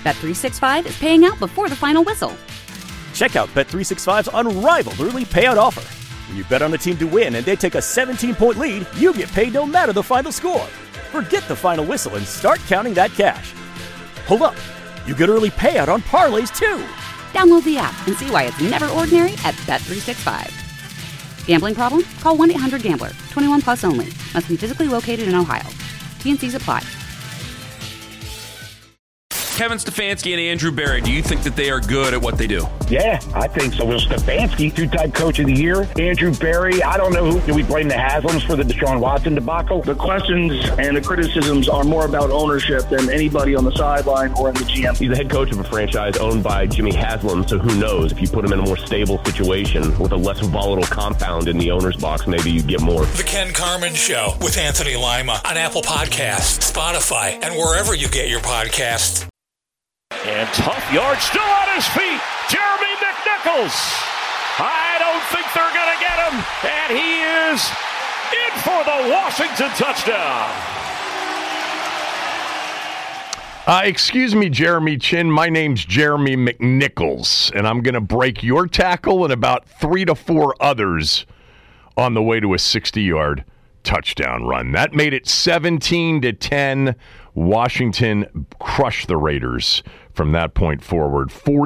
Bet365 is paying out before the final whistle. Check out Bet365's unrivaled early payout offer. When you bet on a team to win and they take a 17-point lead, you get paid no matter the final score. Forget the final whistle and start counting that cash. Hold up. You get early payout on parlays, too. Download the app and see why it's never ordinary at Bet365. Gambling problem? Call 1-800-GAMBLER. 21 plus only. Must be physically located in Ohio. T&Cs apply. Kevin Stefanski and Andrew Berry, do you think that they are good at what they do? Yeah, I think so. Well, Stefanski, two-time coach of the year. Andrew Berry, I don't know who. Do we blame the Haslams for the Deshaun Watson debacle? The questions and the criticisms are more about ownership than anybody on the sideline or in the GM. He's the head coach of a franchise owned by Jimmy Haslam, so who knows? If you put him in a more stable situation with a less volatile compound in the owner's box, maybe you get more. The Ken Carman Show with Anthony Lima on Apple Podcasts, Spotify, and wherever you get your podcasts. And tough yard, still on his feet, Jeremy McNichols. I don't think they're going to get him, and he is in for the Washington touchdown. Excuse me, Jeremy Chin. My name's Jeremy McNichols, and I'm going to break your tackle and about 3 to 4 others on the way to a 60-yard touchdown run. That made it 17-10. Washington crushed the Raiders from that point forward,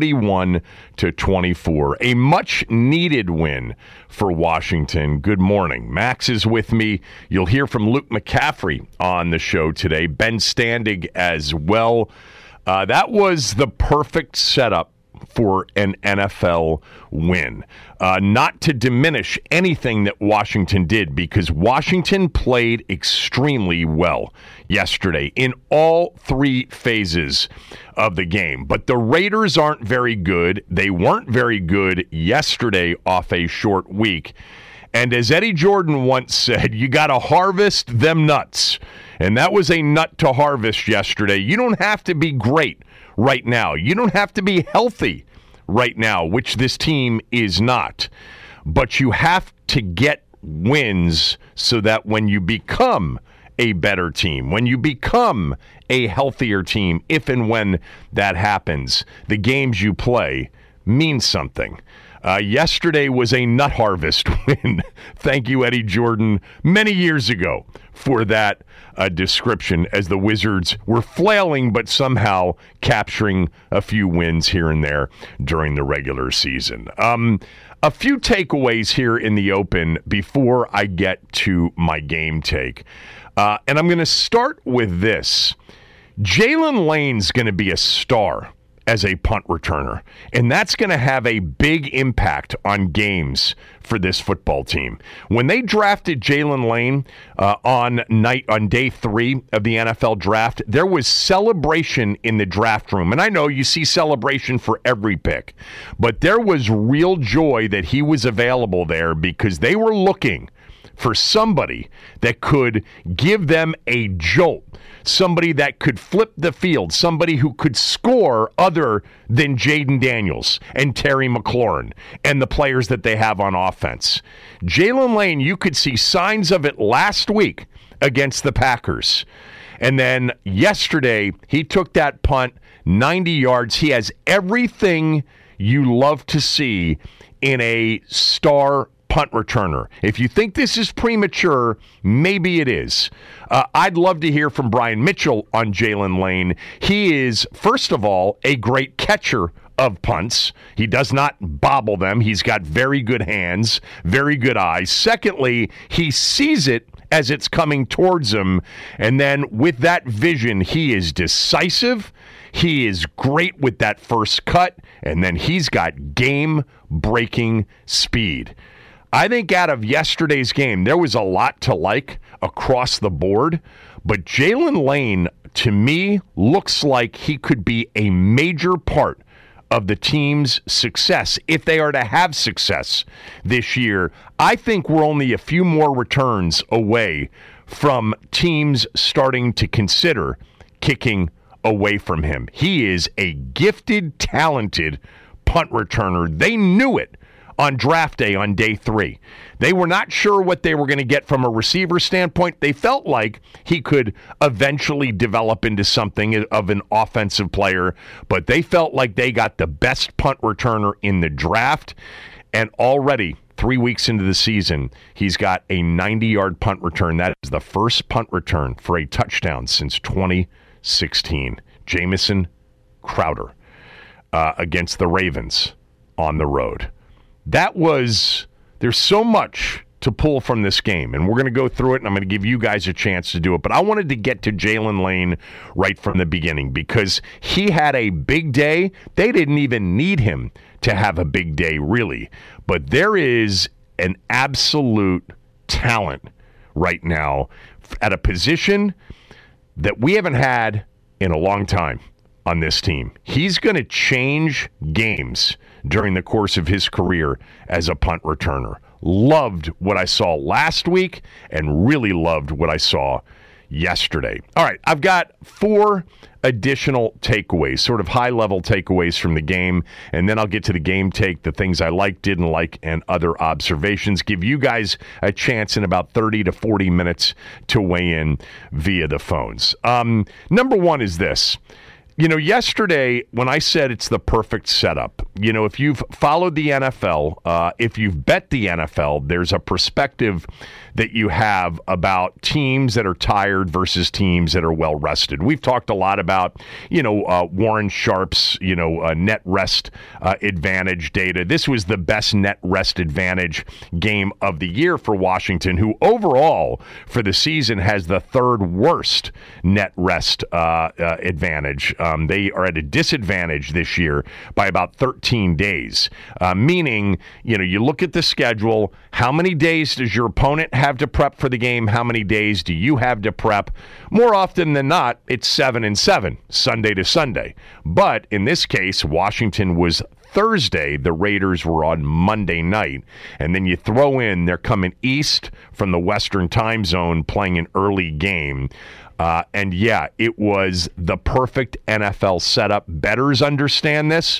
41-24. A much-needed win for Washington. Good morning. Max is with me. You'll hear from Luke McCaffrey on the show today. Ben Standig as well. That was the perfect setup for an NFL win. Not to diminish anything that Washington did, because Washington played extremely well yesterday in all 3 phases of the game. But the Raiders aren't very good. They weren't very good yesterday off a short week. And as Eddie Jordan once said, you got to harvest them nuts. And that was a nut to harvest yesterday. You don't have to be great right now. You don't have to be healthy right now, which this team is not. But you have to get wins so that when you become a better team, when you become a healthier team, if and when that happens, the games you play mean something. Yesterday was a nut harvest win. Thank you, Eddie Jordan, many years ago for that description, as the Wizards were flailing but somehow capturing a few wins here and there during the regular season. A few takeaways here in the open before I get to my game take. And I'm going to start with this. Jalen Lane's going to be a star as a punt returner, and that's going to have a big impact on games for this football team. When they drafted Jalen Lane on day 3 of the NFL draft, there was celebration in the draft room. And I know you see celebration for every pick, but there was real joy that he was available there, because they were looking for somebody that could give them a jolt, somebody that could flip the field, somebody who could score other than Jaden Daniels and Terry McLaurin and the players that they have on offense. Jalen Lane, you could see signs of it last week against the Packers. And then yesterday, he took that punt 90 yards. He has everything you love to see in a star punt returner. If you think this is premature, maybe it is. I'd love to hear from Brian Mitchell on Jalen Lane. He is, first of all, a great catcher of punts. He does not bobble them. He's got very good hands, very good eyes. Secondly, he sees it as it's coming towards him. And then with that vision, he is decisive. He is great with that first cut. And then he's got game-breaking speed. I think out of yesterday's game, there was a lot to like across the board, but Jalen Lane, to me, looks like he could be a major part of the team's success if they are to have success this year. I think we're only a few more returns away from teams starting to consider kicking away from him. He is a gifted, talented punt returner. They knew it on draft day on day 3. They were not sure what they were going to get from a receiver standpoint. They felt like he could eventually develop into something of an offensive player, but they felt like they got the best punt returner in the draft. And already, 3 weeks into the season, he's got a 90-yard punt return. That is the first punt return for a touchdown since 2016. Jamison Crowder against the Ravens on the road. There's so much to pull from this game, and we're going to go through it, and I'm going to give you guys a chance to do it. But I wanted to get to Jalen Lane right from the beginning because he had a big day. They didn't even need him to have a big day, really. But there is an absolute talent right now at a position that we haven't had in a long time on this team. He's going to change games during the course of his career as a punt returner. Loved what I saw last week and really loved what I saw yesterday. All right, I've got 4 additional takeaways, sort of high-level takeaways from the game, and then I'll get to the game take, the things I liked, didn't like, and other observations. Give you guys a chance in about 30 to 40 minutes to weigh in via the phones. Number 1 is this. Yesterday when I said it's the perfect setup, if you've followed the NFL, if you've bet the NFL, there's a perspective that you have about teams that are tired versus teams that are well rested. We've talked a lot about, Warren Sharp's, net rest advantage data. This was the best net rest advantage game of the year for Washington, who overall for the season has the 3rd worst net rest advantage. They are at a disadvantage this year by about 13 days, meaning, you look at the schedule, how many days does your opponent have to prep for the game? How many days do you have to prep? More often than not, it's 7 and 7, Sunday to Sunday. But in this case, Washington was Thursday, the Raiders were on Monday night. And then you throw in, they're coming east from the Western time zone playing an early game. And yeah, it was the perfect NFL setup. Bettors understand this,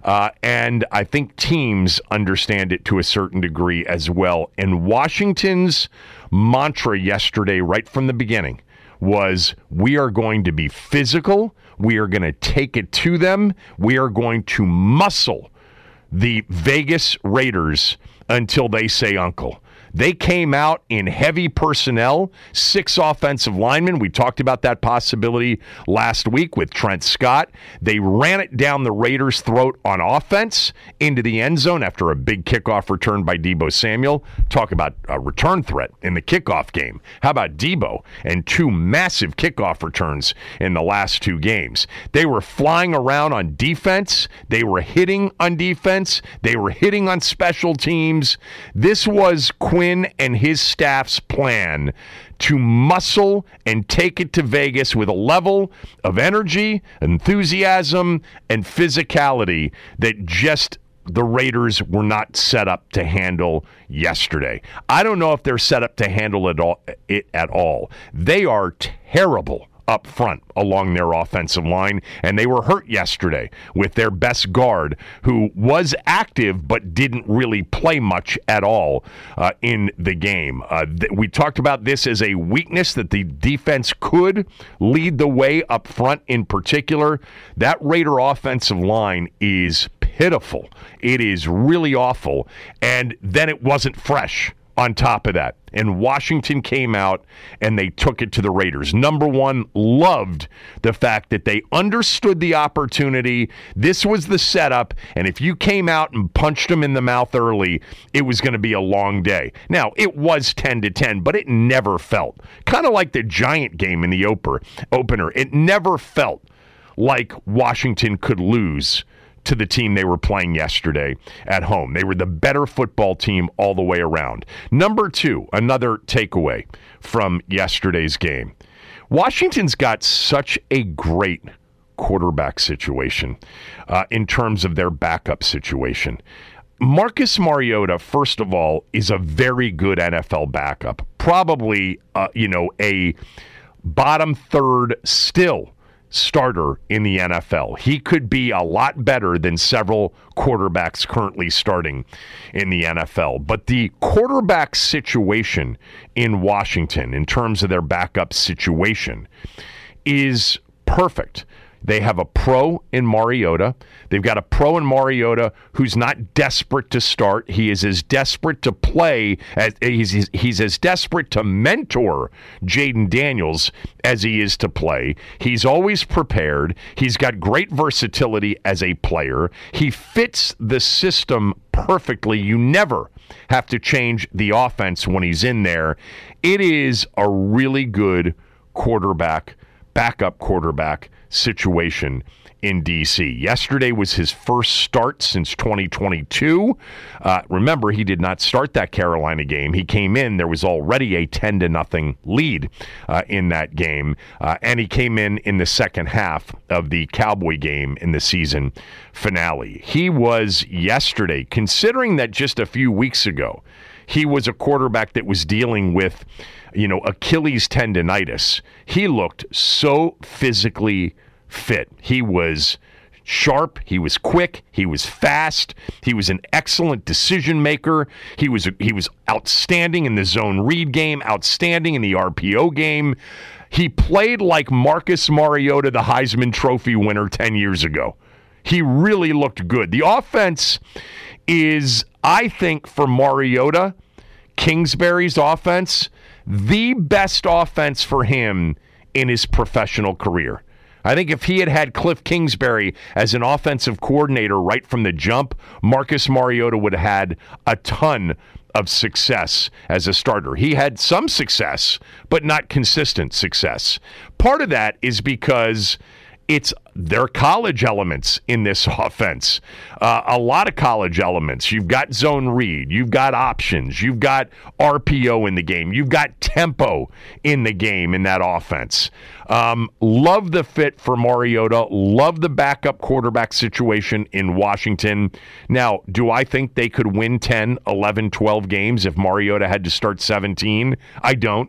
and I think teams understand it to a certain degree as well. And Washington's mantra yesterday, right from the beginning, was we are going to be physical. We are going to take it to them. We are going to muscle the Vegas Raiders until they say uncle. They came out in heavy personnel, 6 offensive linemen. We talked about that possibility last week with Trent Scott. They ran it down the Raiders' throat on offense into the end zone after a big kickoff return by Deebo Samuel. Talk about a return threat in the kickoff game. How about Deebo and 2 massive kickoff returns in the last 2 games? They were flying around on defense. They were hitting on defense. They were hitting on special teams. This was Quinn and his staff's plan to muscle and take it to Vegas with a level of energy, enthusiasm, and physicality that just the Raiders were not set up to handle yesterday. I don't know if they're set up to handle it at all. They are terrible up front along their offensive line, and they were hurt yesterday with their best guard, who was active but didn't really play much at all in the game. We talked about this as a weakness, that the defense could lead the way up front in particular. That Raider offensive line is pitiful. It is really awful, and then it wasn't fresh on top of that. And Washington came out and they took it to the Raiders. Number 1, loved the fact that they understood the opportunity. This was the setup, and if you came out and punched them in the mouth early, it was going to be a long day. Now, it was 10-10, but it never felt, kind of like the Giant game in the opener, it never felt like Washington could lose to the team they were playing yesterday at home. They were the better football team all the way around. Number 2, another takeaway from yesterday's game. Washington's got such a great quarterback situation in terms of their backup situation. Marcus Mariota, first of all, is a very good NFL backup. Probably, a bottom third still starter in the NFL. He could be a lot better than several quarterbacks currently starting in the NFL. But the quarterback situation in Washington, in terms of their backup situation, is perfect. They have a pro in Mariota. They've got a pro in Mariota who's not desperate to start. He is as desperate to play as he's as desperate to mentor Jayden Daniels as he is to play. He's always prepared. He's got great versatility as a player. He fits the system perfectly. You never have to change the offense when he's in there. It is a really good backup quarterback situation in D.C. Yesterday was his first start since 2022. Remember, he did not start that Carolina game. He came in. There was already a 10-0 lead in that game, and he came in the second half of the Cowboy game in the season finale. He was yesterday, considering that just a few weeks ago, he was a quarterback that was dealing with, Achilles tendonitis. He looked so physically fit. He was sharp. He was quick. He was fast. He was an excellent decision maker. He was outstanding in the zone read game, outstanding in the RPO game. He played like Marcus Mariota, the Heisman Trophy winner 10 years ago. He really looked good. The offense is, I think, for Mariota, Kingsbury's offense, the best offense for him in his professional career. I think if he had Cliff Kingsbury as an offensive coordinator right from the jump, Marcus Mariota would have had a ton of success as a starter. He had some success, but not consistent success. Part of that is because it's their college elements in this offense. A lot of college elements. You've got zone read. You've got options. You've got RPO in the game. You've got tempo in the game in that offense. Love the fit for Mariota. Love the backup quarterback situation in Washington. Now, do I think they could win 10, 11, 12 games if Mariota had to start 17? I don't.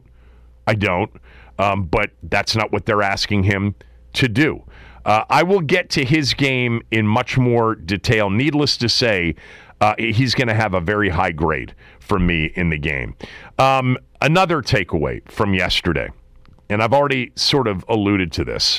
But that's not what they're asking him to do. I will get to his game in much more detail. Needless to say, he's going to have a very high grade from me in the game. Another takeaway from yesterday, and I've already sort of alluded to this,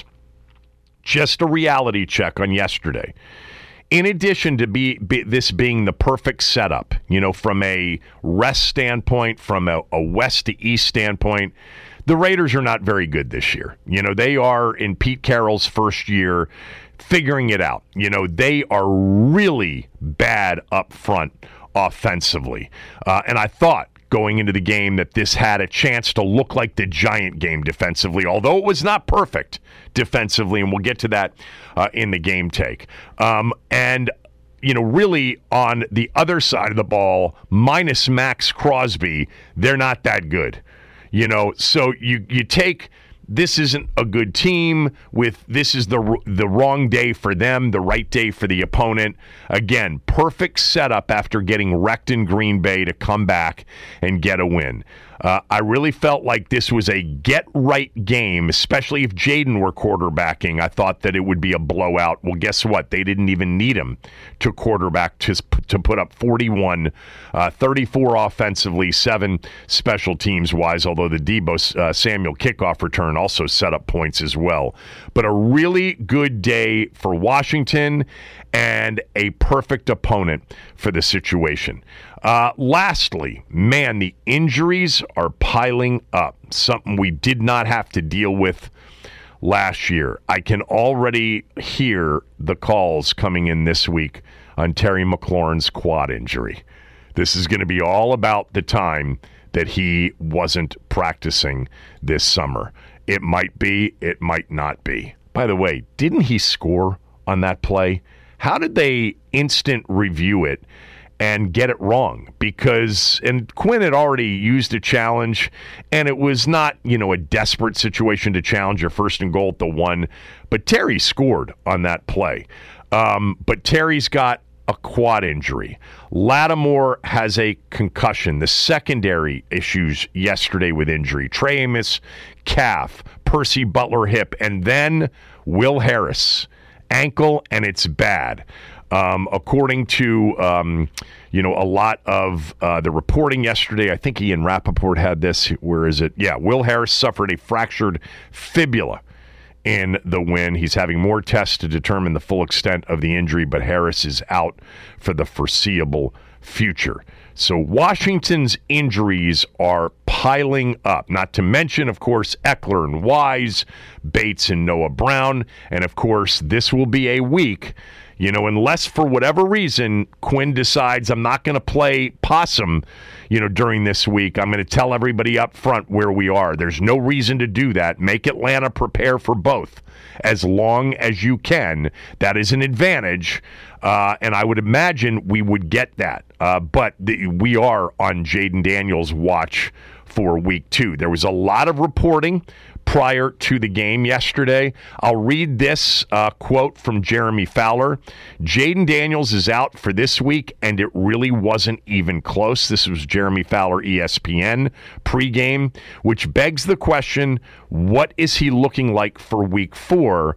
just a reality check on yesterday. In addition to this being the perfect setup, from a rest standpoint, from a west to east standpoint, the Raiders are not very good this year. They are in Pete Carroll's first year figuring it out. They are really bad up front offensively. And I thought going into the game that this had a chance to look like the Giant game defensively, although it was not perfect defensively, and we'll get to that in the game take. And really on the other side of the ball, minus Max Crosby, they're not that good. So you take, this isn't a good team with, this is the wrong day for them, the right day for the opponent. Again, perfect setup after getting wrecked in Green Bay to come back and get a win. I really felt like this was a get-right game, especially if Jayden were quarterbacking. I thought that it would be a blowout. Well, guess what? They didn't even need him to quarterback to put up 41, 34 offensively, 7 special teams-wise, although the Deebo Samuel kickoff return also set up points as well. But a really good day for Washington and a perfect opponent for the situation. Lastly, man, the injuries are piling up, something we did not have to deal with last year. I can already hear the calls coming in this week on Terry McLaurin's quad injury. This is going to be all about the time that he wasn't practicing this summer. It might be, it might not be. By the way, didn't he score on that play? How did they instant review it and get it wrong? And Quinn had already used a challenge, and it was not, a desperate situation to challenge your 1st and goal at the 1, but Terry scored on that play. But Terry's got a quad injury. Lattimore has a concussion. The secondary issues yesterday with injury. Trey Amos, calf. Percy Butler, hip. And then Will Harris, ankle, and it's bad. According to, a lot of the reporting yesterday, I think Ian Rappaport had this. Where is it? Yeah, Will Harris suffered a fractured fibula in the win. He's having more tests to determine the full extent of the injury, but Harris is out for the foreseeable future. So Washington's injuries are piling up, not to mention, of course, Eckler and Wise, Bates and Noah Brown, and, of course, this will be a week, unless for whatever reason Quinn decides I'm not going to play possum, during this week. I'm going to tell everybody up front where we are. There's no reason to do that. Make Atlanta prepare for both as long as you can. That is an advantage, and I would imagine we would get that. But we are on Jaden Daniels' watch for week 2. There was a lot of reporting prior to the game yesterday. I'll read this quote from Jeremy Fowler. Jaden Daniels is out for this week, and it really wasn't even close. This was Jeremy Fowler, ESPN, pregame, which begs the question, what is he looking like for week 4?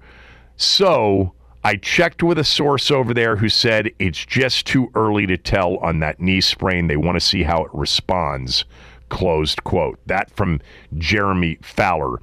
So I checked with a source over there who said it's just too early to tell on that knee sprain. They want to see how it responds. Closed quote. That from Jeremy Fowler,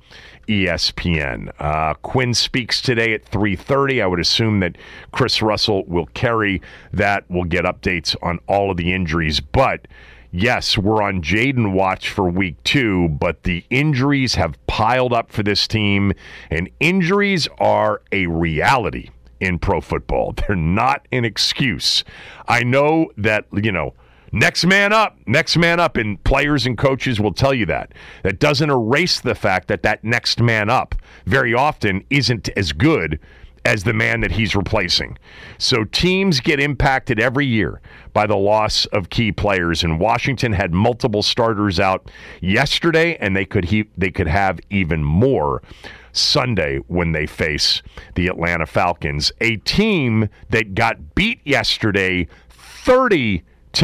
ESPN. Quinn speaks today at 3:30. I would assume that Chris Russell will carry that. We'll get updates on all of the injuries. But, yes, we're on Jaden watch for week 2, but the injuries have piled up for this team, and injuries are a reality in pro football. They're not an excuse. I know that, next man up, and players and coaches will tell you that. That doesn't erase the fact that next man up very often isn't as good as the man that he's replacing. So teams get impacted every year by the loss of key players, and Washington had multiple starters out yesterday, and they could have even more Sunday when they face the Atlanta Falcons, a team that got beat yesterday 30-0.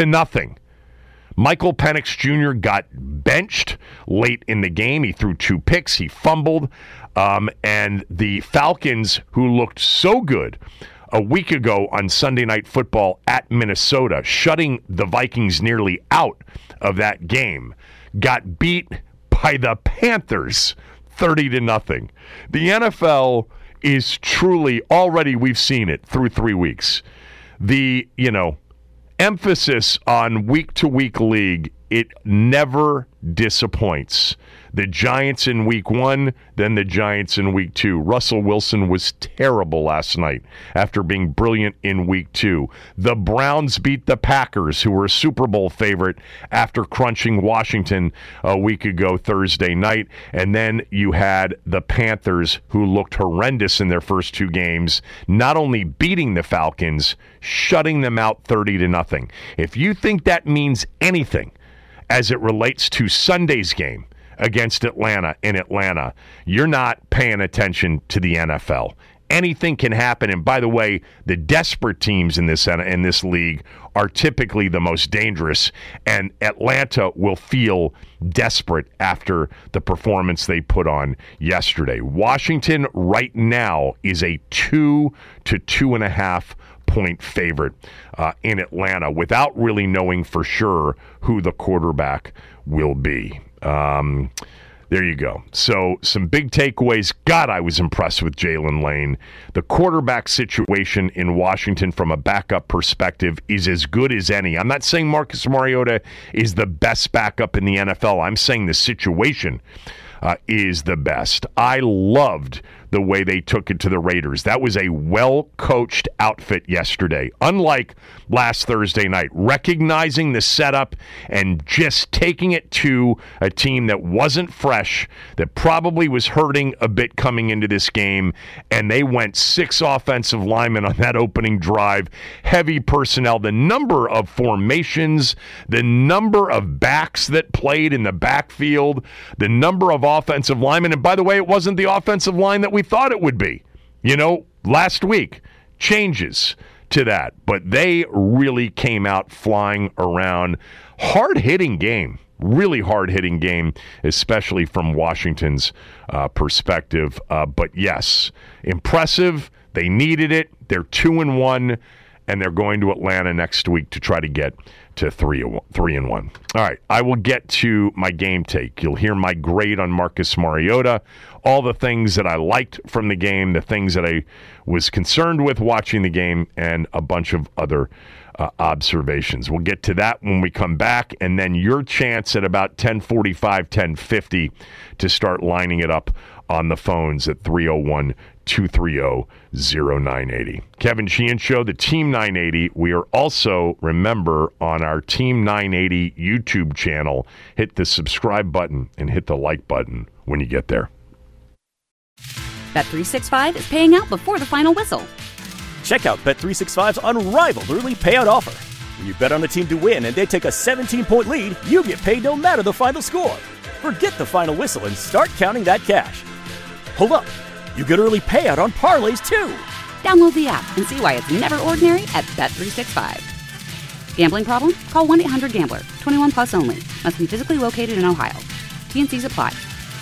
Michael Penix Jr. got benched late in the game. He threw 2 picks. He fumbled. And the Falcons, who looked so good a week ago on Sunday Night Football at Minnesota, shutting the Vikings nearly out of that game, got beat by the Panthers 30-0. The NFL is truly, already we've seen it through 3 weeks. The, emphasis on week-to-week league, it never disappoints. The Giants in week 1, then the Giants in week 2. Russell Wilson was terrible last night after being brilliant in week 2. The Browns beat the Packers, who were a Super Bowl favorite, after crunching Washington a week ago Thursday night. And then you had the Panthers, who looked horrendous in their first 2 games, not only beating the Falcons, shutting them out 30-0. If you think that means anything as it relates to Sunday's game against Atlanta in Atlanta, you're not paying attention to the NFL. Anything can happen. And by the way, the desperate teams in this league are typically the most dangerous, and Atlanta will feel desperate after the performance they put on yesterday. Washington right now is a 2 to 2.5 point favorite in Atlanta, without really knowing for sure who the quarterback will be. There you go. So some big takeaways. God, I was impressed with Jalen Lane. The quarterback situation in Washington from a backup perspective is as good as any. I'm not saying Marcus Mariota is the best backup in the NFL. I'm saying the situation is the best. I loved the way they took it to the Raiders. That was a well-coached outfit yesterday. Unlike last Thursday night, recognizing the setup and just taking it to a team that wasn't fresh, that probably was hurting a bit coming into this game, and they went 6 offensive linemen on that opening drive, heavy personnel, the number of formations, the number of backs that played in the backfield, the number of offensive linemen, and by the way, it wasn't the offensive line that we thought it would be. Last week, changes to that, but they really came out flying around. Hard-hitting game really hard-hitting game, especially from Washington's perspective. But yes, impressive. They needed it. They're 2-1, and they're going to Atlanta next week to try to get to 3-1. All right, I will get to my game take. You'll hear my grade on Marcus Mariota, all the things that I liked from the game, the things that I was concerned with watching the game, and a bunch of other observations. We'll get to that when we come back, and then your chance at about 10:45, 10:50 to start lining it up on the phones at 301-230-0980. Kevin Sheehan Show, the Team 980. We are also, remember, on our Team 980 YouTube channel. Hit the subscribe button and hit the like button when you get there. Bet365 is paying out before the final whistle. Check out Bet365's unrivaled early payout offer. When you bet on a team to win and they take a 17-point lead, you get paid no matter the final score. Forget the final whistle and start counting that cash. Hold up. You get early payout on parlays, too. Download the app and see why it's never ordinary at Bet365. Gambling problem? Call 1-800-GAMBLER. 21 plus only. Must be physically located in Ohio. T&Cs apply.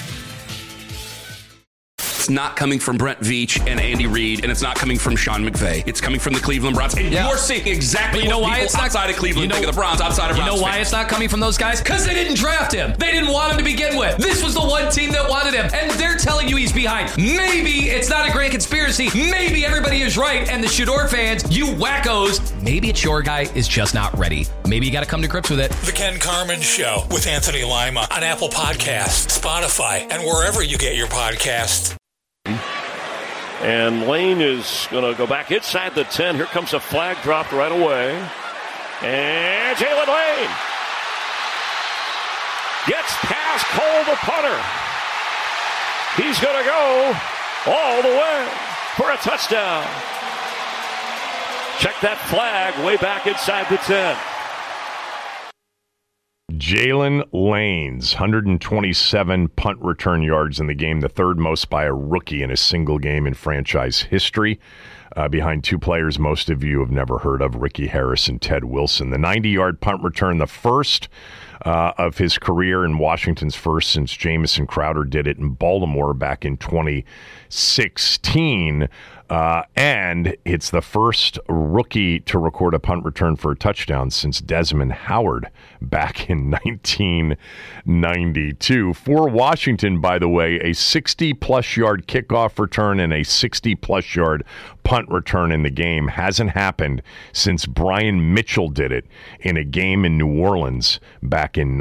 It's not coming from Brent Veach and Andy Reid, and it's not coming from Sean McVay. It's coming from the Cleveland Browns. And you're seeing exactly what people outside of Cleveland think of the Browns, outside of Browns. You know why it's not coming from those guys? Because they didn't draft him. They didn't want him to begin with. This was the one team that wanted him, and they're telling you he's behind. Maybe it's not a grand conspiracy. Maybe everybody is right, and the Shador fans, you wackos, maybe it's your guy is just not ready. Maybe you got to come to grips with it. The Ken Carman Show with Anthony Lima on Apple Podcasts, Spotify, and wherever you get your podcasts. And Lane is going to go back inside the 10. Here comes a flag dropped right away. And Jalen Lane gets past Cole, the punter. He's going to go all the way for a touchdown. Check that flag way back inside the 10. Jalen Lane's 127 punt return yards in the game, the third most by a rookie in a single game in franchise history, behind two players most of you have never heard of, Ricky Harris and Ted Wilson. The 90-yard punt return, the first of his career, and Washington's first since Jamison Crowder did it in Baltimore back in 2016. And it's the first rookie to record a punt return for a touchdown since Desmond Howard back in 1992. For Washington, by the way, a 60-plus yard kickoff return and a 60-plus yard punt return in the game hasn't happened since Brian Mitchell did it in a game in New Orleans back in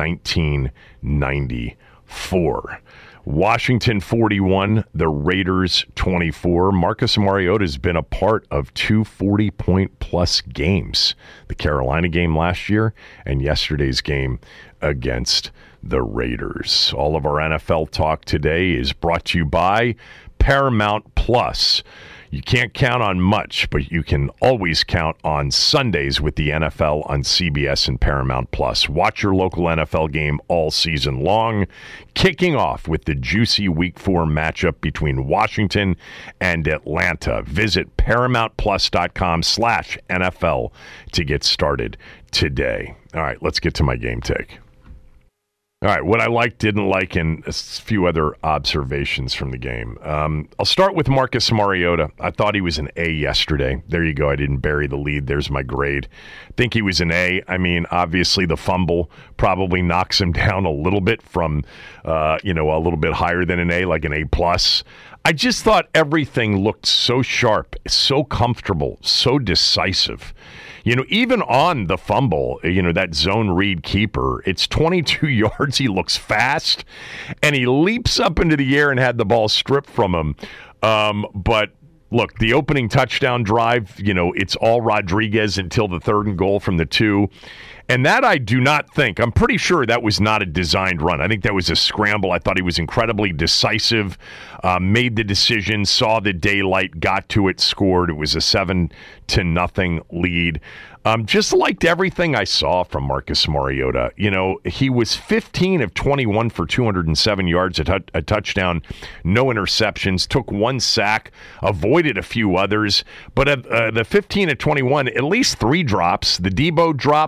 1994. Washington 41, the Raiders 24. Marcus Mariota has been a part of two 40-point-plus games. The Carolina game last year and yesterday's game against the Raiders. All of our NFL talk today is brought to you by Paramount Plus. You can't count on much, but you can always count on Sundays with the NFL on CBS and Paramount Plus. Watch your local NFL game all season long, kicking off with the juicy Week 4 matchup between Washington and Atlanta. Visit ParamountPlus.com/NFL to get started today. All right, let's get to my game take. All right, what I liked, didn't like, and a few other observations from the game. I'll start with Marcus Mariota. I thought he was an A yesterday. There you go. I didn't bury the lead. There's my grade. I think he was an A. I mean, obviously the fumble probably knocks him down a little bit from, a little bit higher than an A, like an A+. I just thought everything looked so sharp, so comfortable, so decisive. Even on the fumble, that zone read keeper, it's 22 yards. He looks fast, and he leaps up into the air and had the ball stripped from him. But look, the opening touchdown drive, it's all Rodriguez until the 3rd and goal from the 2. And that I do not think. I'm pretty sure that was not a designed run. I think that was a scramble. I thought he was incredibly decisive, made the decision, saw the daylight, got to it, scored. It was a 7-0 lead. Just liked everything I saw from Marcus Mariota. He was 15 of 21 for 207 yards, a touchdown, no interceptions, took 1 sack, avoided a few others. But the 15 of 21, at least 3 drops. The Debo drop, the Jalen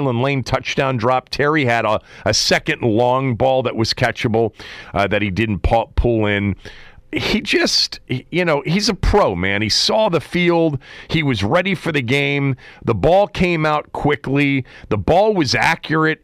Jalen Lane touchdown drop. Terry had a second long ball that was catchable that he didn't pull in. He just, he's a pro, man. He saw the field. He was ready for the game. The ball came out quickly. The ball was accurate.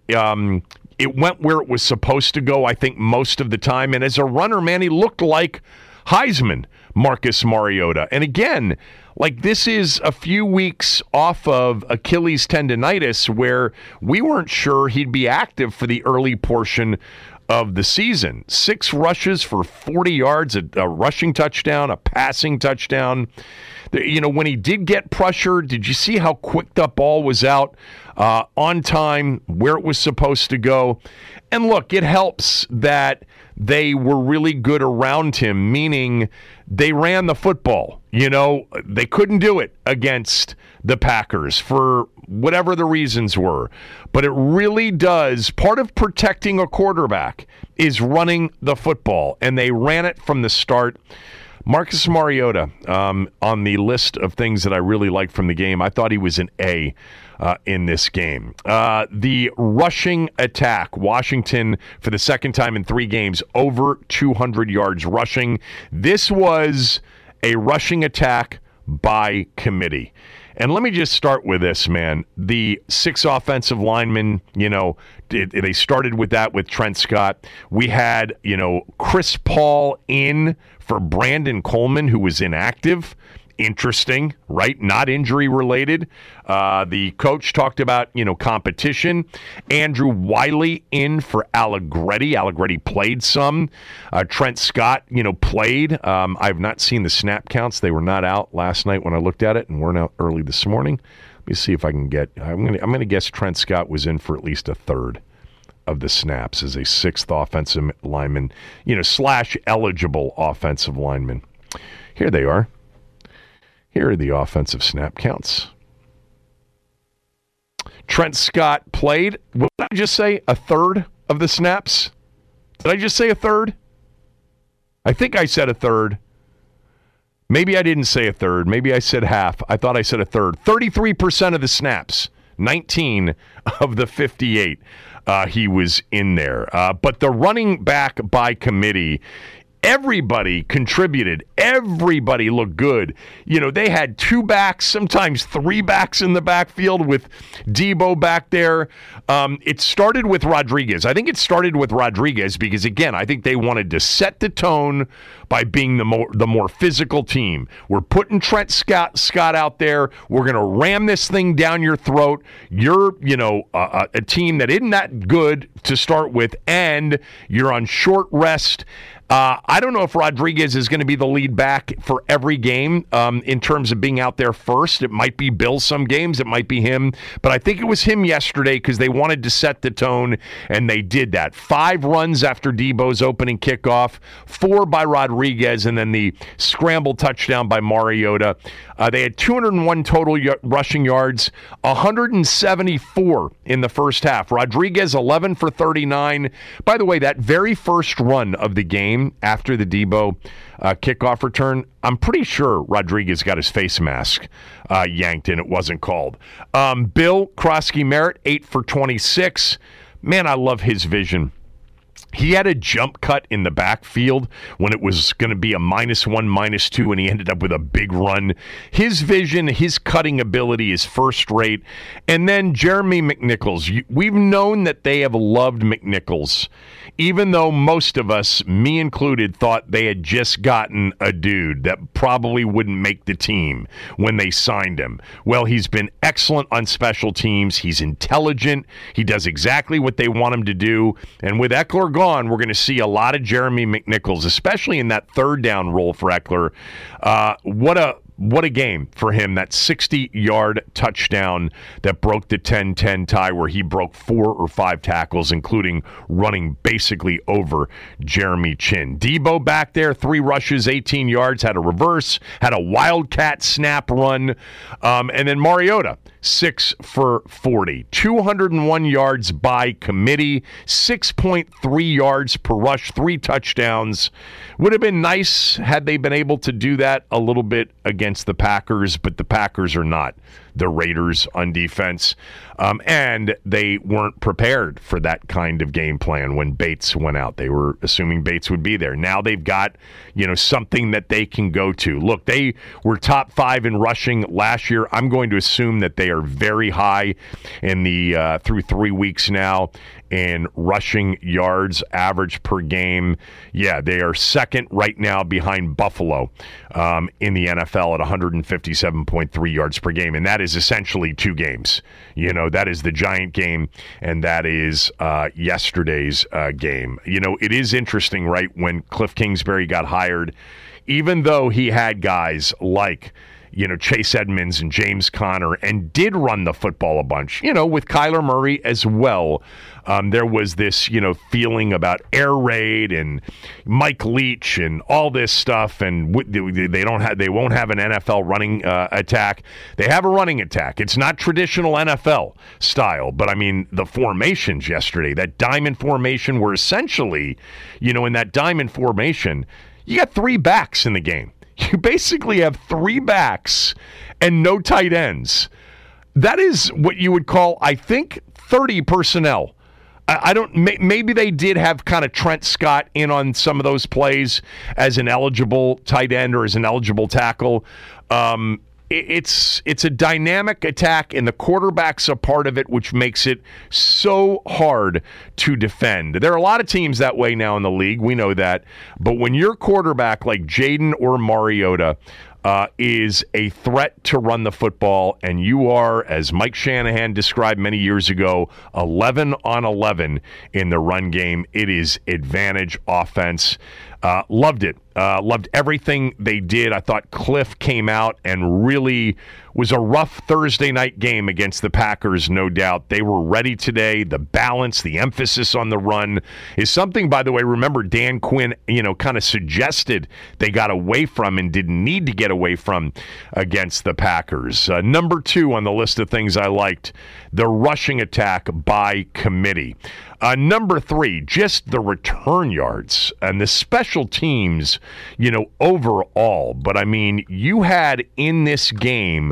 It went where it was supposed to go, I think, most of the time. And as a runner, man, he looked like Heisman Marcus Mariota. And again, like, this is a few weeks off of Achilles tendonitis where we weren't sure he'd be active for the early portion of the season. 6 rushes for 40 yards, a rushing touchdown, a passing touchdown. When he did get pressured, did you see how quick that ball was out on time, where it was supposed to go? And look, it helps that they were really good around him, meaning they ran the football. They couldn't do it against the Packers for whatever the reasons were. But it really does, part of protecting a quarterback is running the football, and they ran it from the start. Marcus Mariota, on the list of things that I really liked from the game, I thought he was an A in this game. The rushing attack, Washington, for the second time in 3 games, over 200 yards rushing. This was a rushing attack by committee. And let me just start with this, man. The 6 offensive linemen, they started with that with Trent Scott. We had, Chris Paul in for Brandon Coleman, who was inactive. Interesting, right? Not injury related. The coach talked about, competition. Andrew Wiley in for Allegretti. Allegretti played some. Trent Scott, played. I've not seen the snap counts. They were not out last night when I looked at it, and weren't out early this morning. Let me see if I can get. I'm gonna guess Trent Scott was in for at least a third of the snaps as a 6th offensive lineman, / eligible offensive lineman. Here they are. Here are the offensive snap counts. Trent Scott played, what did I just say, a third of the snaps? Did I just say a third? I think I said a third. Maybe I didn't say a third. Maybe I said half. I thought I said a third. 33% of the snaps, 19 of the 58. He was in there. But the running back by committee, everybody contributed. Everybody looked good. They had 2 backs, sometimes 3 backs in the backfield with Debo back there. It started with Rodriguez. I think it started with Rodriguez because, again, I think they wanted to set the tone by being the more physical team. We're putting Trent Scott out there. We're going to ram this thing down your throat. You're, a team that isn't that good to start with, and you're on short rest. I don't know if Rodriguez is going to be the lead back for every game in terms of being out there first. It might be Bill some games. It might be him. But I think it was him yesterday because they wanted to set the tone, and they did that. 5 runs after Debo's opening kickoff, 4 by Rodriguez, and then the scramble touchdown by Mariota. They had 201 total rushing yards, 174 in the first half. Rodriguez, 11 for 39. By the way, that very first run of the game after the Debo kickoff return, I'm pretty sure Rodriguez got his face mask yanked and it wasn't called. Bill Krosky-Merritt, 8 for 26. Man, I love his vision. He had a jump cut in the backfield when it was going to be a -1, -2, and he ended up with a big run. His vision, his cutting ability is first rate. And then Jeremy McNichols. We've known that they have loved McNichols, even though most of us, me included, thought they had just gotten a dude that probably wouldn't make the team when they signed him. Well, he's been excellent on special teams. He's intelligent. He does exactly what they want him to do. And with Eckler gone, we're going to see a lot of Jeremy McNichols, especially in that 3rd down role for Eckler. What a game for him, that 60-yard touchdown that broke the 10-10 tie where he broke 4 or 5 tackles, including running basically over Jeremy Chin. Debo back there, 3 rushes, 18 yards, had a reverse, had a wildcat snap run. And then Mariota, 6 for 40. 201 yards by committee, 6.3 yards per rush, 3 touchdowns. Would have been nice had they been able to do that a little bit against the Packers, but the Packers are not the Raiders on defense. And they weren't prepared for that kind of game plan when Bates went out. They were assuming Bates would be there. Now they've got, something that they can go to. Look, they were top 5 in rushing last year. I'm going to assume that they are very high in the through 3 weeks now in rushing yards average per game. Yeah, they are second right now behind Buffalo in the NFL at 157.3 yards per game. And that is essentially 2 games. That is the Giant game, and that is yesterday's game. It is interesting, right, when Cliff Kingsbury got hired, even though he had guys like Chase Edmonds and James Conner, and did run the football a bunch, with Kyler Murray as well. There was this, feeling about air raid and Mike Leach and all this stuff, and they won't have an NFL running attack. They have a running attack. It's not traditional NFL style, but I mean the formations yesterday, that diamond formation, were essentially, in that diamond formation, you got 3 backs in the game. You basically have 3 backs and no tight ends. That is what you would call, I think, 30 personnel. Maybe they did have kind of Trent Scott in on some of those plays as an eligible tight end or as an eligible tackle. It's a dynamic attack, and the quarterback's a part of it, which makes it so hard to defend. There are a lot of teams that way now in the league. We know that. But when your quarterback like Jaden or Mariota is a threat to run the football, and you are, as Mike Shanahan described many years ago, 11 on 11 in the run game, it is advantage offense. Loved it. Loved everything they did. I thought Cliff came out and really was a rough Thursday night game against the Packers, no doubt. They were ready today. The balance, the emphasis on the run is something, by the way, remember Dan Quinn, kind of suggested they got away from and didn't need to get away from against the Packers. Number 2 on the list of things I liked, the rushing attack by committee. Number 3, just the return yards and the special teams, overall. But I mean, you had in this game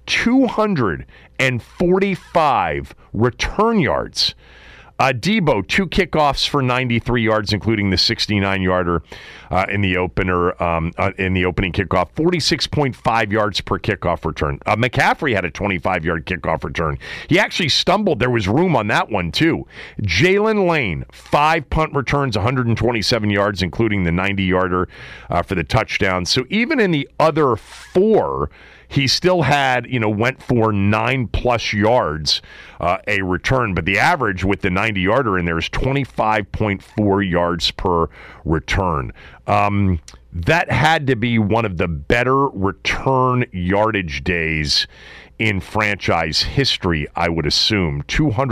245 return yards. Debo, 2 kickoffs for 93 yards, including the 69-yarder in the opener, in the opening kickoff. 46.5 yards per kickoff return. McCaffrey had a 25-yard kickoff return. He actually stumbled. There was room on that one, too. Jalen Lane, 5 punt returns, 127 yards, including the 90-yarder for the touchdown. So even in the other 4, he still had, went for 9+ yards a return, but the average with the 90-yarder in there is 25.4 yards per return. That had to be one of the better return yardage days in franchise history, I would assume.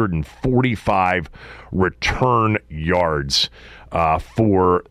245 return yards for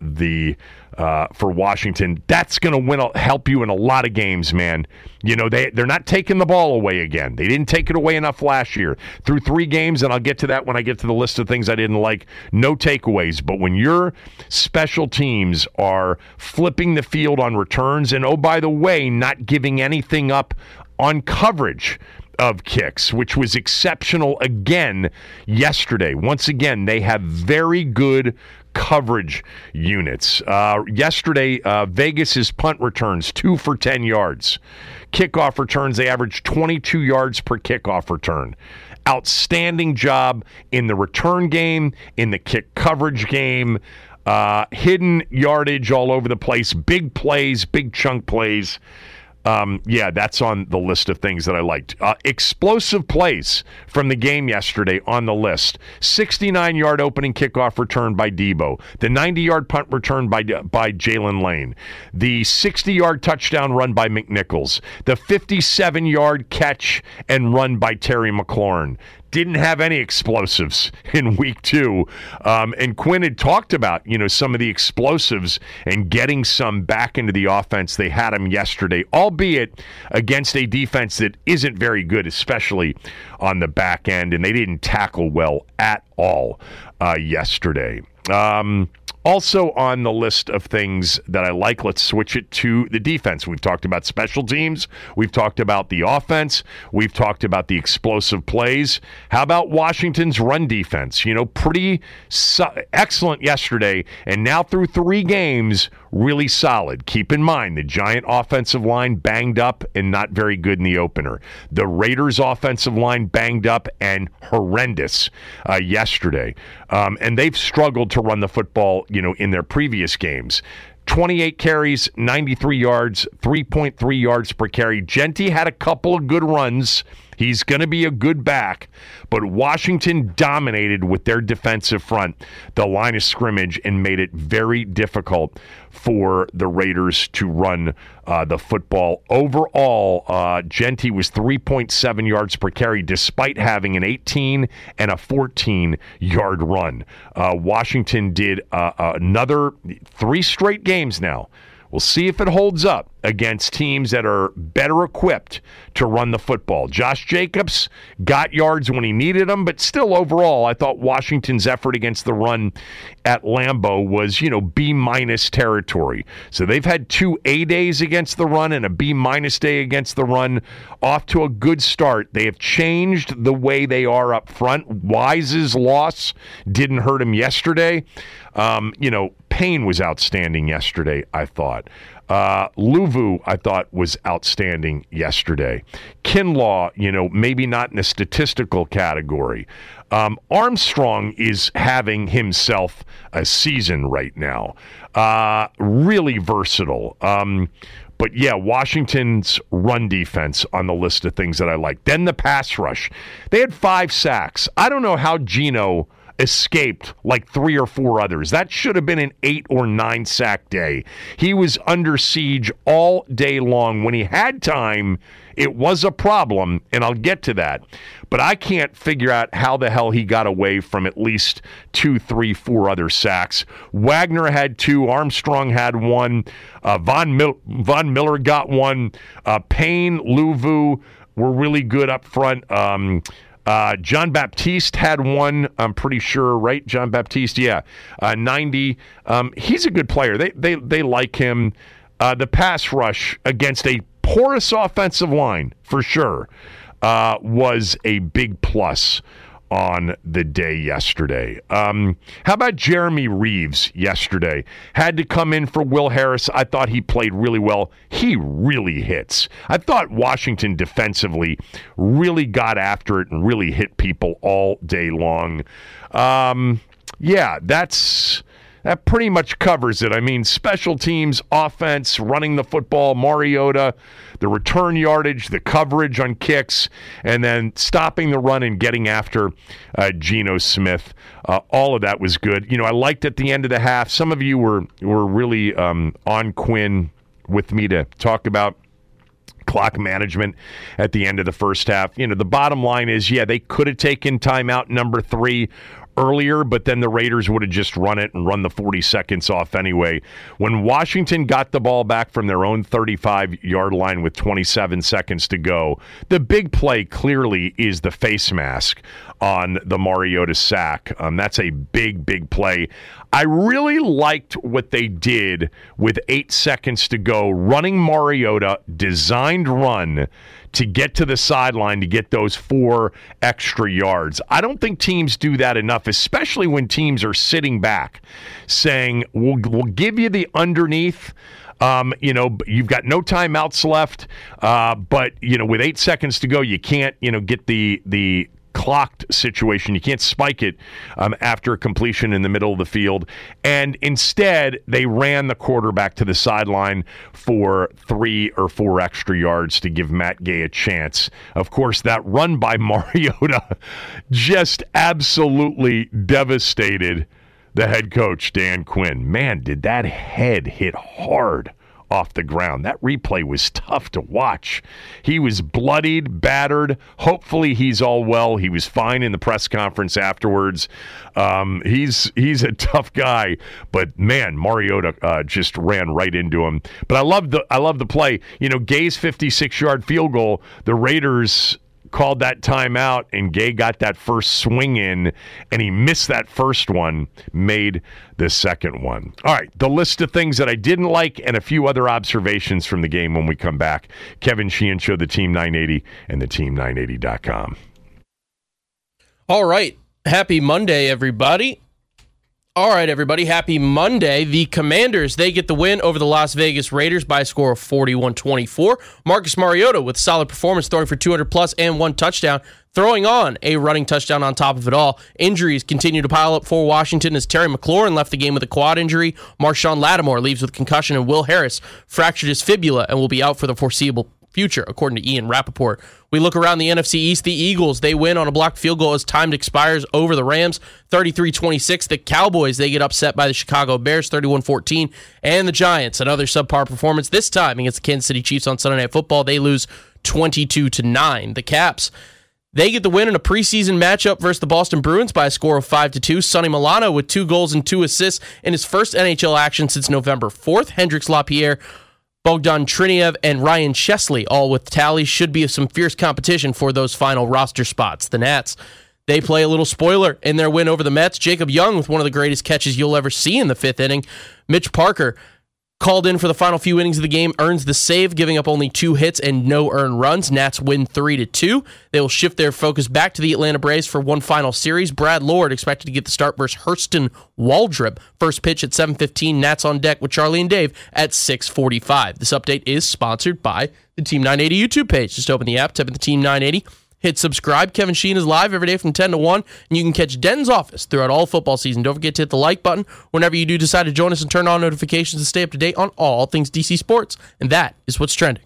Washington. That's going to help you in a lot of games, man. They're not taking the ball away again. They didn't take it away enough last year. Through 3 games, and I'll get to that when I get to the list of things I didn't like, no takeaways. But when your special teams are flipping the field on returns, and oh, by the way, not giving anything up on coverage of kicks, which was exceptional again yesterday. Once again, they have very good coverage units. Yesterday, Vegas's punt returns, 2 for 10 yards. Kickoff returns, they averaged 22 yards per kickoff return. Outstanding job in the return game, in the kick coverage game. Hidden yardage all over the place. Big plays, big chunk plays. Yeah, that's on the list of things that I liked. Explosive plays from the game yesterday on the list. 69-yard opening kickoff return by Debo. The 90-yard punt return by Jalen Lane. The 60-yard touchdown run by McNichols. The 57-yard catch and run by Terry McLaurin. didn't have any explosives in week 2. And Quinn had talked about, some of the explosives and getting some back into the offense. They had them yesterday, albeit against a defense that isn't very good, especially on the back end, and they didn't tackle well at all yesterday. Also on the list of things that I like, let's switch it to the defense. We've talked about special teams. We've talked about the offense. We've talked about the explosive plays. How about Washington's run defense? Pretty excellent yesterday, and now through 3 games, really solid. Keep in mind, the Giant offensive line banged up and not very good in the opener. The Raiders offensive line banged up and horrendous yesterday. And they've struggled to run the football, in their previous games. 28 carries, 93 yards, 3.3 yards per carry. Genty had a couple of good runs. He's going to be a good back, but Washington dominated with their defensive front, the line of scrimmage, and made it very difficult for the Raiders to run the football. Overall, Genty was 3.7 yards per carry, despite having an 18 and a 14-yard run. Washington did another 3 straight games now. We'll see if it holds up against teams that are better equipped to run the football. Josh Jacobs got yards when he needed them, but still overall, I thought Washington's effort against the run at Lambeau was, B- territory. So they've had 2 A days against the run and a B- day against the run. Off to a good start. They have changed the way they are up front. Wise's loss didn't hurt him yesterday. Payne was outstanding yesterday, I thought. Luvu, I thought, was outstanding yesterday. Kinlaw, maybe not in a statistical category. Armstrong is having himself a season right now. Really versatile. But yeah, Washington's run defense on the list of things that I like. Then the pass rush. They had 5 sacks. I don't know how Geno escaped like 3 or 4 others. That should have been an 8 or 9 sack day. He was under siege all day long. When he had time, it was a problem, and I'll get to that. But I can't figure out how the hell he got away from at least 2, 3, 4 other sacks. Wagner had 2. Armstrong had 1. Von Miller got 1. Payne, Luvu were really good up front. John Baptiste had 1, I'm pretty sure, right? John Baptiste, yeah. 90. He's a good player. They like him. The pass rush against a porous offensive line, for sure, was a big plus on the day yesterday. How about Jeremy Reeves yesterday? Had to come in for Will Harris. I thought he played really well. He really hits. I thought Washington defensively really got after it and really hit people all day long. That pretty much covers it. I mean, special teams, offense, running the football, Mariota, the return yardage, the coverage on kicks, and then stopping the run and getting after Geno Smith. All of that was good. I liked at the end of the half. Some of you were really on Quinn with me to talk about clock management at the end of the first half. The bottom line is, they could have taken timeout number 3 earlier, but then the Raiders would have just run it and run the 40 seconds off anyway. When Washington got the ball back from their own 35-yard line with 27 seconds to go, the big play clearly is the face mask on the Mariota sack. That's a big, big play. I really liked what they did with 8 seconds to go, running Mariota, designed run to get to the sideline to get those 4 extra yards. I don't think teams do that enough, especially when teams are sitting back saying, we'll give you the underneath. You've got no timeouts left, but with 8 seconds to go, you can't, get the clocked situation. You can't spike it after completion in the middle of the field. And instead, they ran the quarterback to the sideline for 3 or 4 extra yards to give Matt Gay a chance. Of course, that run by Mariota just absolutely devastated the head coach, Dan Quinn. Man, did that head hit hard off the ground. That replay was tough to watch. He was bloodied, battered. Hopefully he's all well. He was fine in the press conference afterwards. He's a tough guy, but man, Mariota just ran right into him. But I love the play. Gay's 56-yard field goal. The Raiders called that timeout, and Gay got that first swing in, and he missed that first one, made the second one. All right, the list of things that I didn't like and a few other observations from the game when we come back. Kevin Sheehan Show, the Team 980, and the Team980.com. All right, happy Monday, everybody. All right, everybody, happy Monday. The Commanders, they get the win over the Las Vegas Raiders by a score of 41-24. Marcus Mariota with solid performance, throwing for 200-plus and 1 touchdown, throwing on a running touchdown on top of it all. Injuries continue to pile up for Washington as Terry McLaurin left the game with a quad injury. Marshawn Lattimore leaves with concussion, and Will Harris fractured his fibula and will be out for the foreseeable future, according to Ian Rappaport. We look around the NFC East. The Eagles, they win on a blocked field goal as time expires over the Rams, 33-26. The Cowboys, they get upset by the Chicago Bears, 31-14. And the Giants, another subpar performance, this time against the Kansas City Chiefs on Sunday Night Football. They lose 22-9. The Caps, they get the win in a preseason matchup versus the Boston Bruins by a score of 5-2. Sonny Milano with 2 goals and 2 assists in his first NHL action since November 4th. Hendrix Lapierre, Bogdan Triniev, and Ryan Chesley, all with tallies, should be some fierce competition for those final roster spots. The Nats, they play a little spoiler in their win over the Mets. Jacob Young with one of the greatest catches you'll ever see in the 5th inning. Mitch Parker, called in for the final few innings of the game, earns the save, giving up only 2 hits and no earned runs. Nats win 3-2. They will shift their focus back to the Atlanta Braves for one final series. Brad Lord expected to get the start versus Hurston Waldrop. First pitch at 7:15. Nats on deck with Charlie and Dave at 6:45. This update is sponsored by the Team 980 YouTube page. Just open the app, type in the Team 980. Hit subscribe. Kevin Sheehan is live every day from 10 to 1, and you can catch Den's office throughout all football season. Don't forget to hit the like button whenever you do decide to join us and turn on notifications to stay up to date on all things DC sports. And that is what's trending.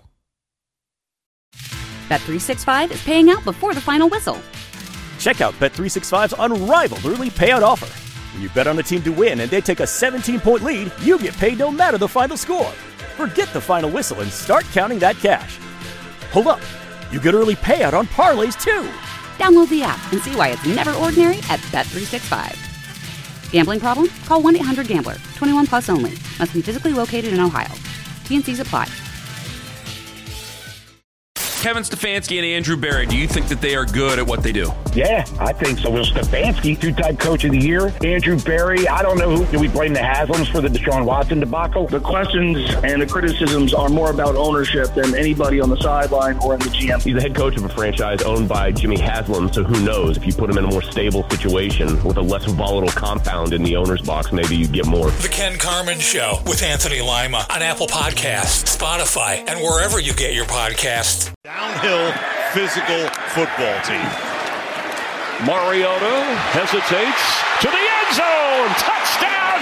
Bet365 is paying out before the final whistle. Check out Bet365's unrivaled early payout offer. When you bet on a team to win and they take a 17-point lead, you get paid no matter the final score. Forget the final whistle and start counting that cash. Hold up. You get early payout on parlays, too. Download the app and see why it's never ordinary at Bet365. Gambling problem? Call 1-800-GAMBLER. 21 plus only. Must be physically located in Ohio. T&Cs apply. Kevin Stefanski and Andrew Berry, do you think that they are good at what they do? Yeah, I think so. Will Stefanski, 2-time coach of the year. Andrew Berry, I don't know who. Do we blame the Haslams for the Deshaun Watson debacle? The questions and the criticisms are more about ownership than anybody on the sideline or in the GM. He's the head coach of a franchise owned by Jimmy Haslam, so who knows? If you put him in a more stable situation with a less volatile compound in the owner's box, maybe you get more. The Ken Carman Show with Anthony Lima on Apple Podcasts, Spotify, and wherever you get your podcasts. Downhill physical football team. Mariota hesitates to the end zone. Touchdown,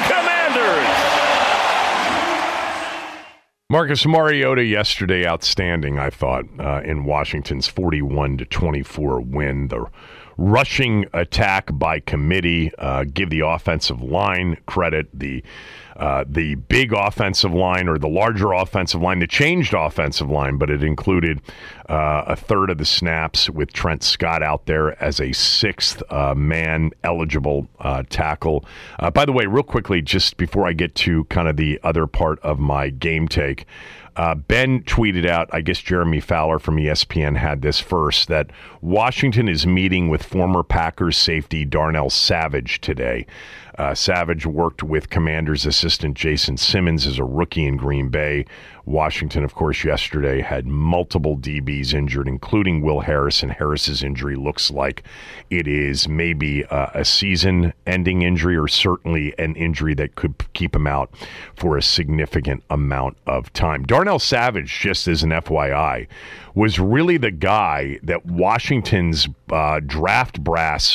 Commanders! Marcus Mariota yesterday, outstanding, I thought, in Washington's 41-24 win. The rushing attack by committee, give the offensive line credit, the big offensive line, or the larger offensive line, the changed offensive line, but it included a third of the snaps with Trent Scott out there as a 6th man eligible tackle. By the way, real quickly, just before I get to kind of the other part of my game take, Ben tweeted out, I guess Jeremy Fowler from ESPN had this first, that Washington is meeting with former Packers safety Darnell Savage today. Savage worked with Commanders assistant Jason Simmons as a rookie in Green Bay. Washington, of course, yesterday had multiple DBs injured, including Will Harris, and Harris's injury looks like it is maybe a season-ending injury, or certainly an injury that could keep him out for a significant amount of time. Darnell Savage, just as an FYI, was really the guy that Washington's draft brass,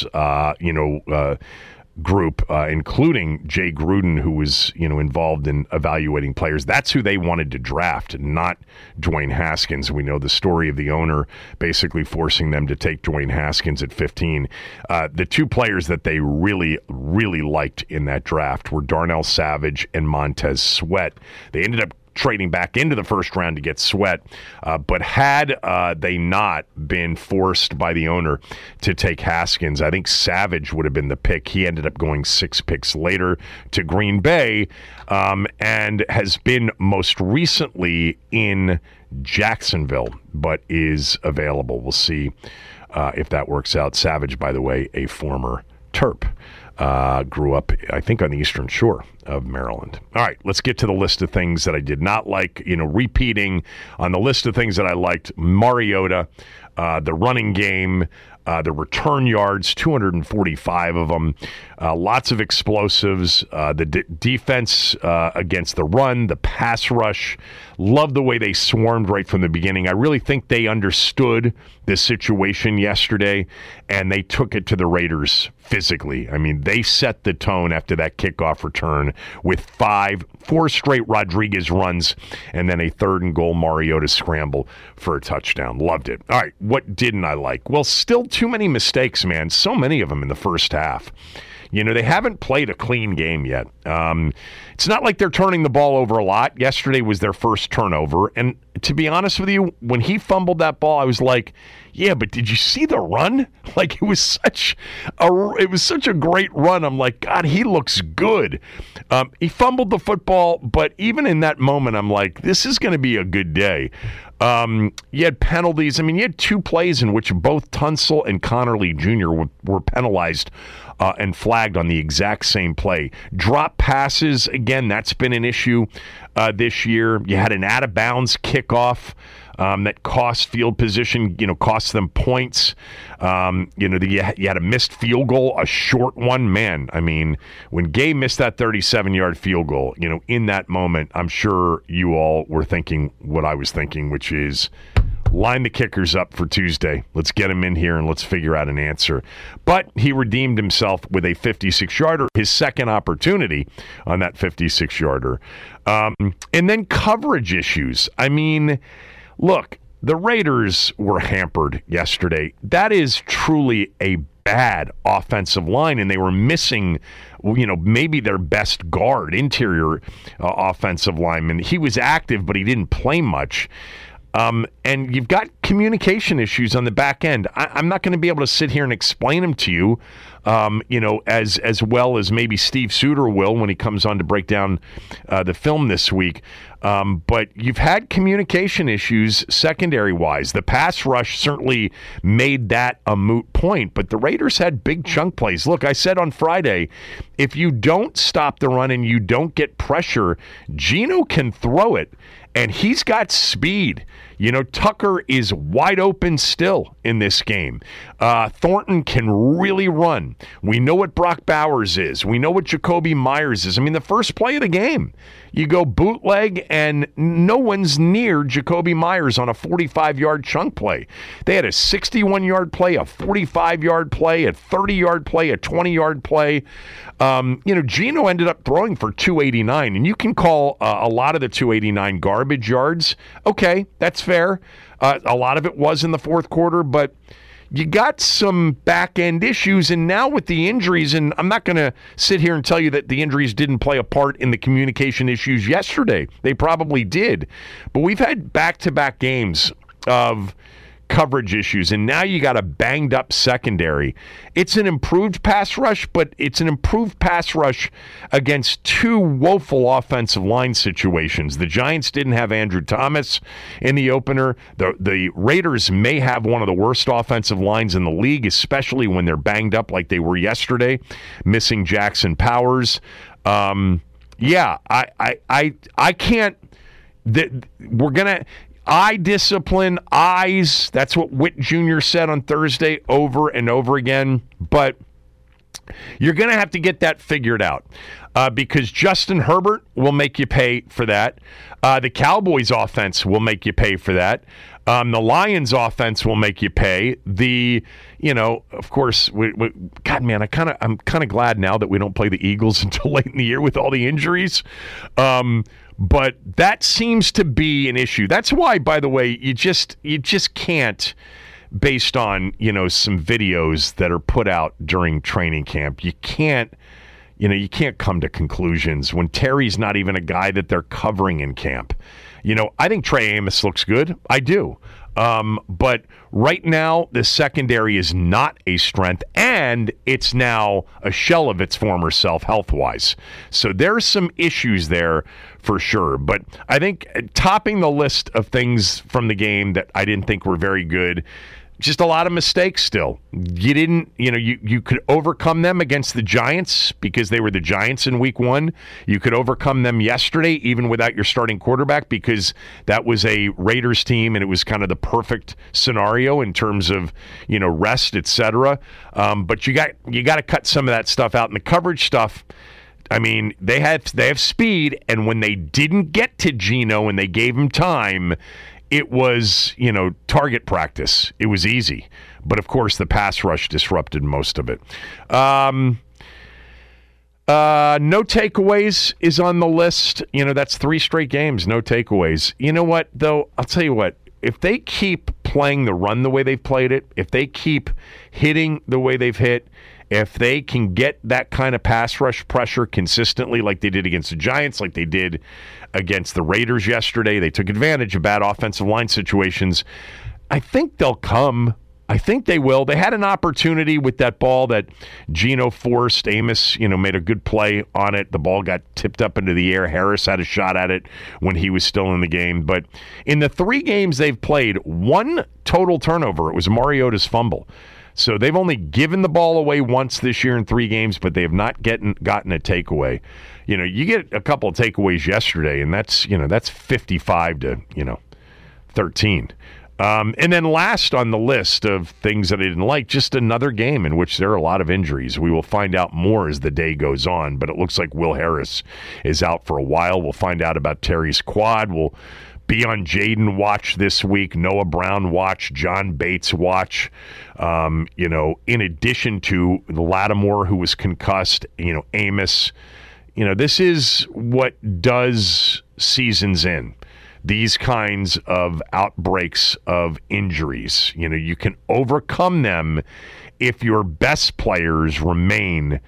group, including Jay Gruden, who was, involved in evaluating players. That's who they wanted to draft, not Dwayne Haskins. We know the story of the owner basically forcing them to take Dwayne Haskins at 15. The 2 players that they really, really liked in that draft were Darnell Savage and Montez Sweat. They ended up trading back into the first round to get Sweat. But had they not been forced by the owner to take Haskins, I think Savage would have been the pick. He ended up going 6 picks later to Green Bay, and has been most recently in Jacksonville, but is available. We'll see if that works out. Savage, by the way, a former Terp. Grew up, I think, on the Eastern Shore of Maryland. All right, let's get to the list of things that I did not like. Repeating on the list of things that I liked: Mariota, the running game, the return yards, 245 of them, lots of explosives, the defense against the run, the pass rush. Love the way they swarmed right from the beginning. I really think they understood the situation yesterday, and they took it to the Raiders physically. I mean, they set the tone after that kickoff return with 4 straight Rodriguez runs, and then a 3rd and goal Mariota scramble for a touchdown. Loved it. All right, what didn't I like? Well, still too many mistakes, man. So many of them in the first half. They haven't played a clean game yet. It's not like they're turning the ball over a lot. Yesterday was their first turnover. And to be honest with you, when he fumbled that ball, I was like, yeah, but did you see the run? Like, it was such a great run. I'm like, God, he looks good. He fumbled the football, but even in that moment, I'm like, this is going to be a good day. You had penalties. I mean, you had 2 plays in which both Tunsil and Connerly Jr. were penalized and flagged on the exact same play. Drop passes, again, that's been an issue this year. You had an out-of-bounds kickoff that cost field position, cost them points. You had a missed field goal, a short one. Man, I mean, when Gay missed that 37-yard field goal, in that moment, I'm sure you all were thinking what I was thinking, which is line the kickers up for Tuesday. Let's get him in here and let's figure out an answer. But he redeemed himself with a 56-yarder, his second opportunity on that 56-yarder. And then coverage issues. I mean, look, the Raiders were hampered yesterday. That is truly a bad offensive line, and they were missing, maybe their best guard, interior offensive lineman. He was active, but he didn't play much. And you've got communication issues on the back end. I'm not going to be able to sit here and explain them to you, as well as maybe Steve Suter will when he comes on to break down the film this week. But you've had communication issues secondary-wise. The pass rush certainly made that a moot point, but the Raiders had big chunk plays. Look, I said on Friday, if you don't stop the run and you don't get pressure, Geno can throw it, and he's got speed. Tucker is wide open still in this game. Thornton can really run. We know what Brock Bowers is. We know what Jacoby Myers is. I mean, the first play of the game, you go bootleg, and no one's near Jacoby Myers on a 45-yard chunk play. They had a 61-yard play, a 45-yard play, a 30-yard play, a 20-yard play. Geno ended up throwing for 289, and you can call a lot of the 289 garbage yards. Okay, that's fair. A lot of it was in the fourth quarter, but you got some back-end issues, and now with the injuries, and I'm not going to sit here and tell you that the injuries didn't play a part in the communication issues yesterday. They probably did. But we've had back-to-back games of coverage issues, and now you got a banged-up secondary. It's an improved pass rush, but it's an improved pass rush against 2 woeful offensive line situations. The Giants didn't have Andrew Thomas in the opener. The Raiders may have one of the worst offensive lines in the league, especially when they're banged up like they were yesterday, missing Jackson Powers. I can't. We're gonna. Eye discipline, eyes. That's what Witt Jr. said on Thursday over and over again. But you're going to have to get that figured out because Justin Herbert will make you pay for that. The Cowboys offense will make you pay for that. The Lions offense will make you pay. Of course, God, man, I'm kind of glad now that we don't play the Eagles until late in the year with all the injuries. But that seems to be an issue. That's why, by the way, you just can't, based on some videos that are put out during training camp, you can't you can't come to conclusions when Terry's not even a guy that they're covering in camp. I think Trey Amos looks good. I do. But right now, the secondary is not a strength, and it's now a shell of its former self health-wise. So there's some issues there for sure. But I think topping the list of things from the game that I didn't think were very good, just a lot of mistakes still. You didn't, you could overcome them against the Giants because they were the Giants in week 1. You could overcome them yesterday even without your starting quarterback because that was a Raiders team and it was kind of the perfect scenario in terms of, rest, etc. But you got to cut some of that stuff out. And the coverage stuff, I mean, they have speed, and when they didn't get to Geno and they gave him time, it was, target practice. It was easy. But, of course, the pass rush disrupted most of it. No takeaways is on the list. That's 3 straight games, no takeaways. You know what, though? I'll tell you what. If they keep playing the run the way they've played it, if they keep hitting the way they've hit, if they can get that kind of pass rush pressure consistently like they did against the Giants, like they did against the Raiders yesterday, they took advantage of bad offensive line situations. I think they'll come. I think they will. They had an opportunity with that ball that Geno forced. Amos, made a good play on it. The ball got tipped up into the air. Harris had a shot at it when he was still in the game. But in the 3 games they've played, 1 total turnover. It was Mariota's fumble. So they've only given the ball away once this year in 3 games, but they have not gotten a takeaway. You get a couple of takeaways yesterday, and that's 55 to 13. And then last on the list of things that I didn't like, just another game in which there are a lot of injuries. We will find out more as the day goes on, but it looks like Will Harris is out for a while. We'll find out about Terry's quad. We'll be on Jaden watch this week, Noah Brown watch, John Bates watch. In addition to Lattimore, who was concussed, Amos. This is what does seasons in. These kinds of outbreaks of injuries. You can overcome them if your best players remain,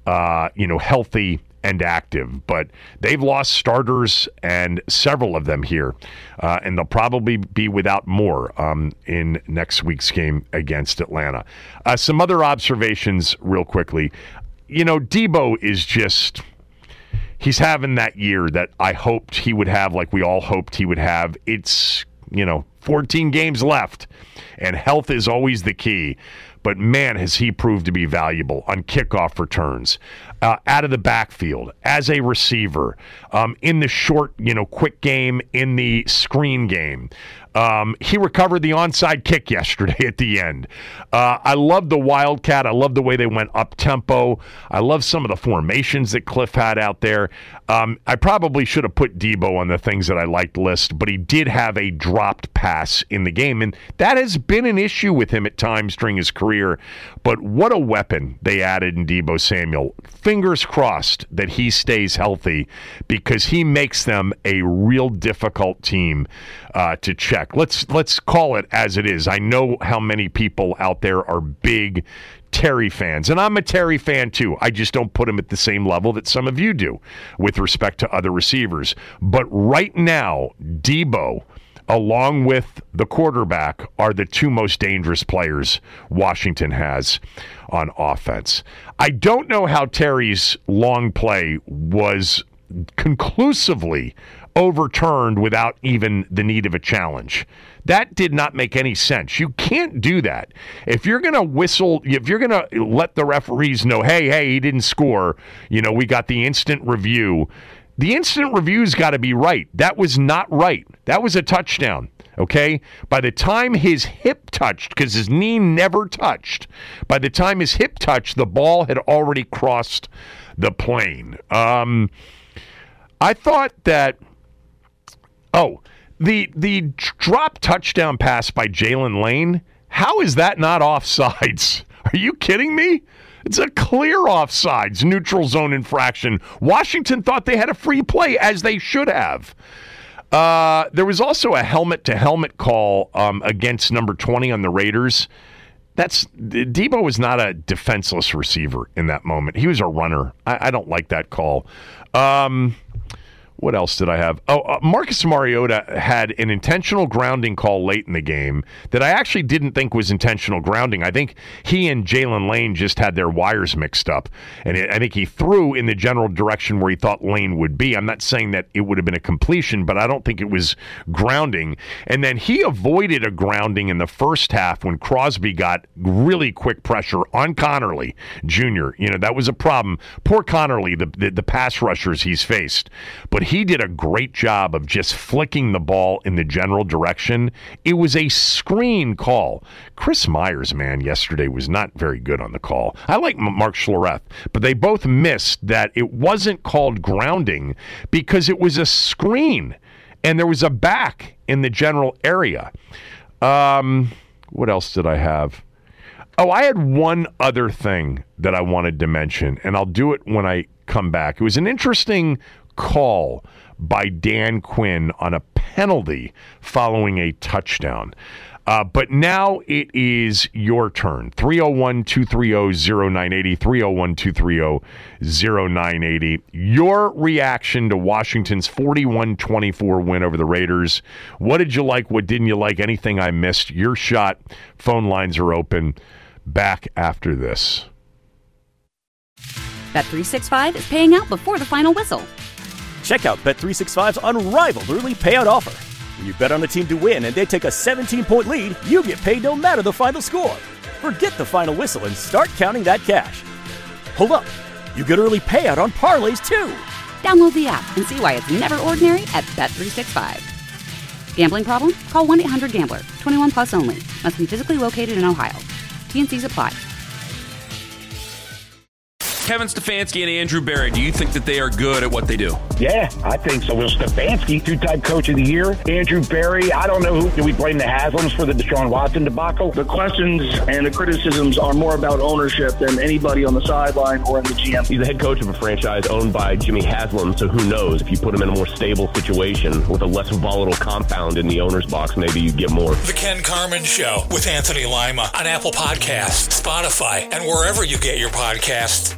healthy and active. But they've lost starters, and several of them here. And they'll probably be without more in next week's game against Atlanta. Some other observations real quickly. Debo is just... he's having that year that I hoped he would have, like we all hoped he would have. It's, 14 games left, and health is always the key. But, man, has he proved to be valuable on kickoff returns, out of the backfield, as a receiver, in the short, quick game, in the screen game. He recovered the onside kick yesterday at the end. I love the Wildcat. I love the way they went up-tempo. I love some of the formations that Cliff had out there. I probably should have put Debo on the things that I liked list, but he did have a dropped pass in the game, and that has been an issue with him at times during his career. But what a weapon they added in Debo Samuel. Fingers crossed that he stays healthy because he makes them a real difficult team to check. Let's call it as it is. I know how many people out there are big Terry fans, and I'm a Terry fan too. I just don't put him at the same level that some of you do with respect to other receivers. But right now, Debo, along with the quarterback, are the 2 most dangerous players Washington has on offense. I don't know how Terry's long play was conclusively overturned without even the need of a challenge. That did not make any sense. You can't do that. If you're going to whistle, if you're going to let the referees know, hey, he didn't score, we got the instant review. The instant review's got to be right. That was not right. That was a touchdown, okay? By the time his hip touched, because his knee never touched, by the time his hip touched, the ball had already crossed the plane. I thought that, the drop touchdown pass by Jalen Lane, how is that not offsides? Are you kidding me? It's a clear offsides, neutral zone infraction. Washington thought they had a free play, as they should have. There was also a helmet-to-helmet call against number 20 on the Raiders. Debo was not a defenseless receiver in that moment. He was a runner. I don't like that call. What else did I have? Marcus Mariota had an intentional grounding call late in the game that I actually didn't think was intentional grounding. I think he and Jalen Lane just had their wires mixed up. And I think he threw in the general direction where he thought Lane would be. I'm not saying that it would have been a completion, but I don't think it was grounding. And then he avoided a grounding in the first half when Crosby got really quick pressure on Connerly Jr. That was a problem. Poor Connerly, the pass rushers he's faced. But he did a great job of just flicking the ball in the general direction. It was a screen call. Chris Myers, man, yesterday was not very good on the call. I like Mark Schlereth, but they both missed that it wasn't called grounding because it was a screen and there was a back in the general area. What else did I have? I had one other thing that I wanted to mention, and I'll do it when I come back. It was an interesting call by Dan Quinn on a penalty following a touchdown. But now it is your turn. 301-230-0980, 301-230-0980. Your reaction to Washington's 41-24 win over the Raiders. What did you like? What didn't you like? Anything I missed? Your shot. Phone lines are open. Back after this. Bet365 is paying out before the final whistle. Check out Bet365's unrivaled early payout offer. When you bet on a team to win and they take a 17-point lead, you get paid no matter the final score. Forget the final whistle and start counting that cash. Hold up. You get early payout on parlays, too. Download the app and see why it's never ordinary at Bet365. Gambling problem? Call 1-800-GAMBLER. 21 plus only. Must be physically located in Ohio. T&Cs apply. Kevin Stefanski and Andrew Berry, do you think that they are good at what they do? Yeah, I think so. Will Stefanski, two-time coach of the year. Andrew Berry, I don't know who. Do we blame the Haslams for the Deshaun Watson debacle? The questions and the criticisms are more about ownership than anybody on the sideline or in the GM. He's the head coach of a franchise owned by Jimmy Haslam, so who knows? If you put him in a more stable situation with a less volatile compound in the owner's box, maybe you get more. The Ken Carman Show with Anthony Lima on Apple Podcasts, Spotify, and wherever you get your podcasts.